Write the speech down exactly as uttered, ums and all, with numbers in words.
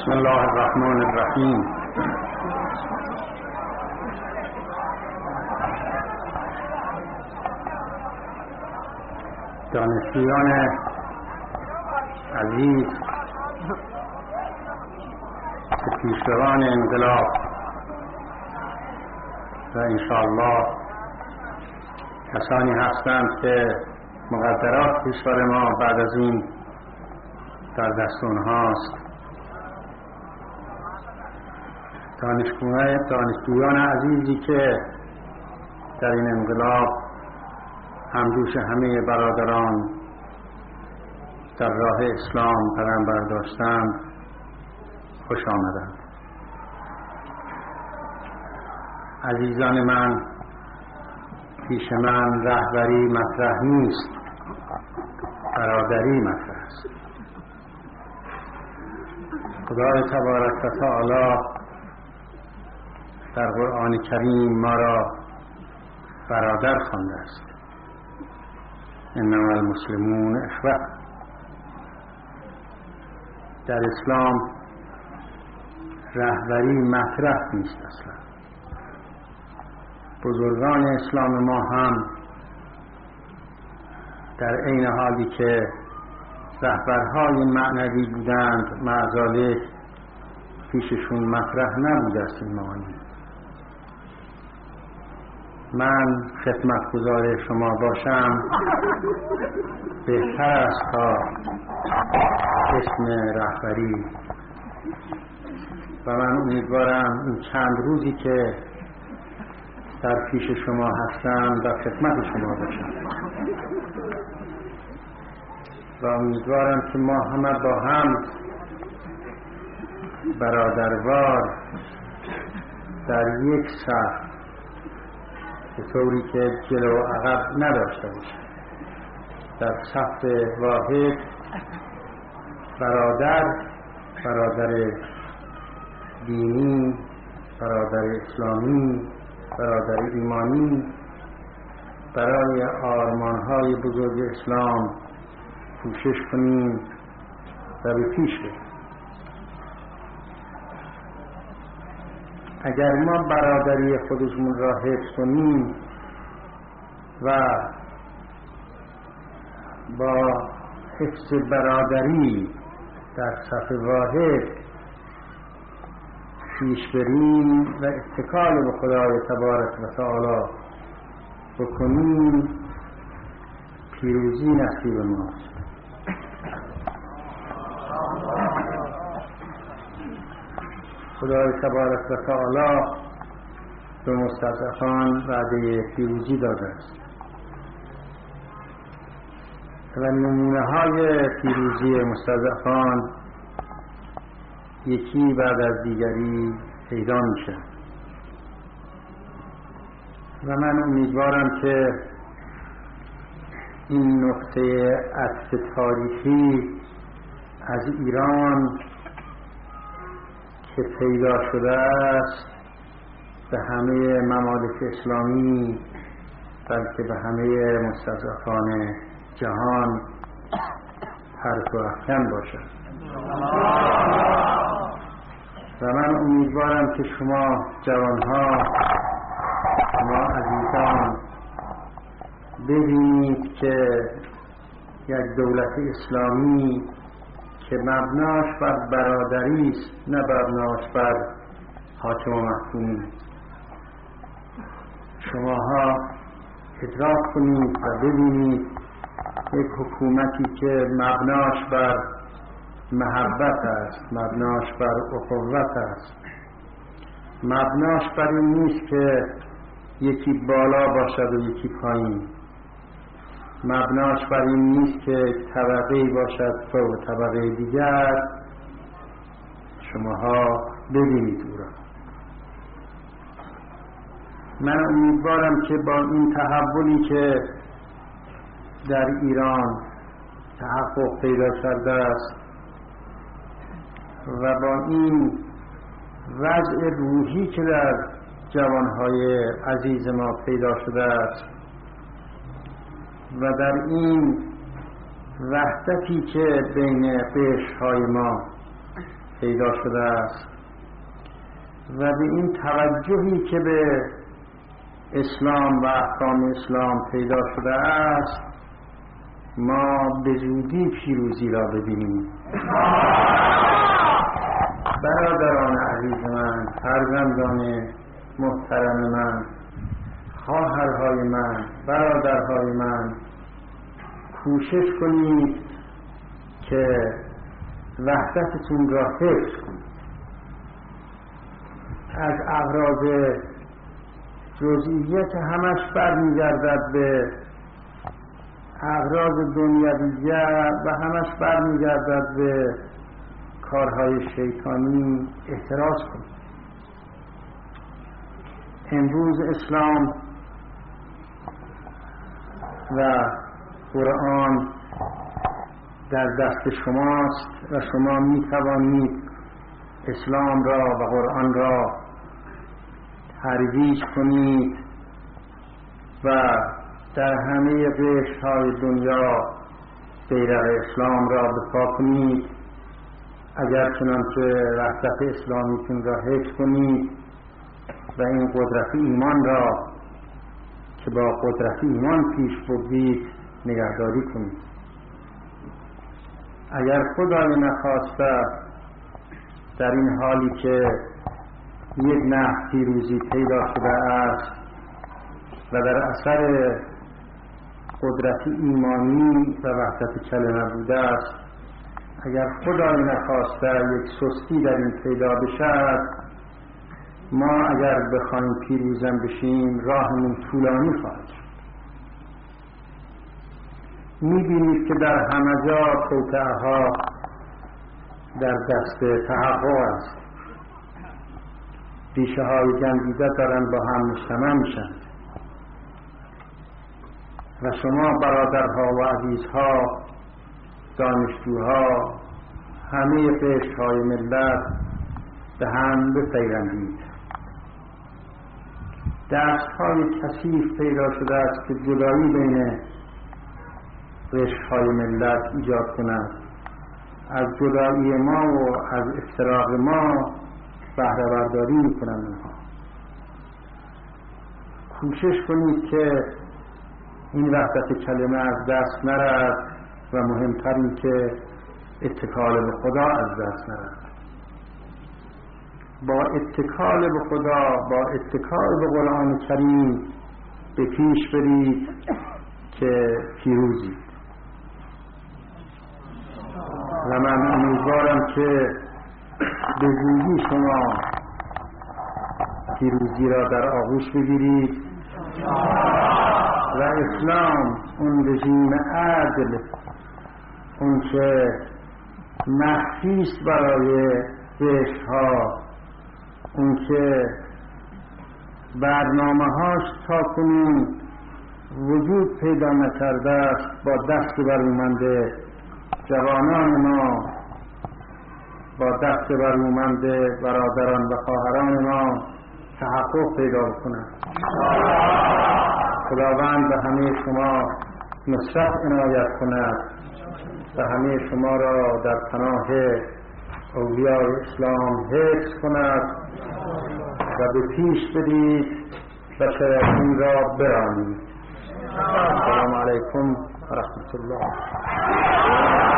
بسم الله الرحمن الرحیم. دانشجویان عزیز که پیشروان انقلاب و انشاءالله کسانی هستند که مقدرات کشور ما بعد از این در دست اونهاست. دانشجویان عزیزی که در این انقلاب همدوش همه برادران در راه اسلام قدم برداشتند، خوش آمدند. عزیزان من، پیش من رهبری مطرح نیست، برادری مطرح است. خدای تبارک و تعالی در قرآن کریم ما را برادر خوانده است. انما المسلمون اخوه. در اسلام رهبری مطرح نیست اصلا. بزرگان اسلام ما هم در عین حالی که رهبرهای معنوی بودند، معذالک پیششون مطرح نبود است این معانی. من خدمتگزار شما باشم بهتر است تا اسم رهبری، و من امیدوارم این چند روزی که در پیش شما هستم در خدمت شما باشم و امیدوارم که ما همه با هم برادروار در یک صف، به طوری که جلو و عقب نداشته باشیم، در صف واحد برادر برادر دینی، برادر اسلامی، برادر ایمانی برای آرمان‌های بزرگ اسلام کوشش کنیم و به پیش بریم. اگر ما برادری خودمون را حفظ کنیم و با حفظ برادری در صف واحد پیش بریم و اتکال به خدای تبارک و تعالی بکنیم، پیروزی نصیب ماست. خدای تبارک و تعالی به مستضعفان وعده پیروزی داده است و نمونه های پیروزی مستضعفان یکی بعد از دیگری پیدا میشه و من امیدوارم که این نقطه عطف تاریخی از ایران که پیدا شده است به همه ممالک اسلامی، بلکه به همه مستضعفان جهان حرف و افکن باشد. و من امیدوارم که شما جوانها، شما عزیزان ببینید که یک دولت اسلامی که مبناش بر برادری است، نه مبناش بر حاکم و محکومی. شماها ادراک کنید و ببینید یک حکومتی که مبناش بر محبت است، مبناش بر اخوت است، مبناش بر این نیست که یکی بالا باشد و یکی پایین، مبناش بر این نیست که طبقه‌ای باشد فوق طبقه دیگر. شماها ببینید او را. من امیدوارم که با این تحولی که در ایران تحقق پیدا کرده است و با این وضع روحی که در جوانهای عزیز ما پیدا شده است و در این وحدتی که بین قشرهای ما پیدا شده است و به این توجهی که به اسلام و احکام اسلام پیدا شده است ما به زودی پیروزی را ببینیم. برادران عزیز من، فرزندان محترم من، خواهرهای من، برادرهای من، کوشش کنید که وحدتتون را حفظ کنید. از اغراض جزئیت همش برمیگردد به اغراض دنیویه و همش برمیگردد به کارهای شیطانی احتراز کنید. امروز اسلام و قرآن در دست شماست و شما می توانید اسلام را و قرآن را ترویج کنید و در همه قشرهای دنیا بیرق اسلام را بپا کنید. اگر چنانچه وحدت اسلامیتون را حفظ کنید و این قدرت ایمان را که با قدرت ایمان پیش بردید نگهداری کنید. اگر خدای نخواسته در این حالی که یک نحو پیروزی پیدا شده است و در اثر قدرت ایمانی و وحدت کلمه بوده است، اگر خدای نخواسته یک سستی در این پیدا بشد، ما اگر بخوایم پیروزم بشیم راهمون طولانی خواهد شد. میبینید که در همه جا توطئه‌ها در دست تحقق است. ریشه های جنگیده دارن با هم مجتمع میشن و شما برادرها و عزیزها، دانشجوها، همه قشرهای ملت به هم بپیوندید. دستهای کثیف پیدا شده است که جدایی بین قشرهای ملت ایجاد کند. از جدایی ما و از افتراق ما بهره برداری میکنند اونها. کوشش کنید که این وحدت کلمه از دست نرد و مهمتر این که اتکال به خدا از دست نرد. با اتکال به خدا، با اتکال به قرآن کریم به پیش برید که پیروزید. و من امیدوارم که به زودی شما پیروزی را در آغوش بگیرید و اسلام، اون رژیم عدل، اون که مخفیست برای قشرها، اون که برنامه‌هاش تا کنون وجود پیدا نکرده است، با دست برومند جوانان ما، با دست برومند برادران و خواهران ما تحقق پیدا کند. خداوند به همه شما نصرت عنایت کند و همه شما را در پناه اولیاء اسلام حفظ کند و به پیش برید و شیاطین را برانید. السلام علیکم و رحمت الله.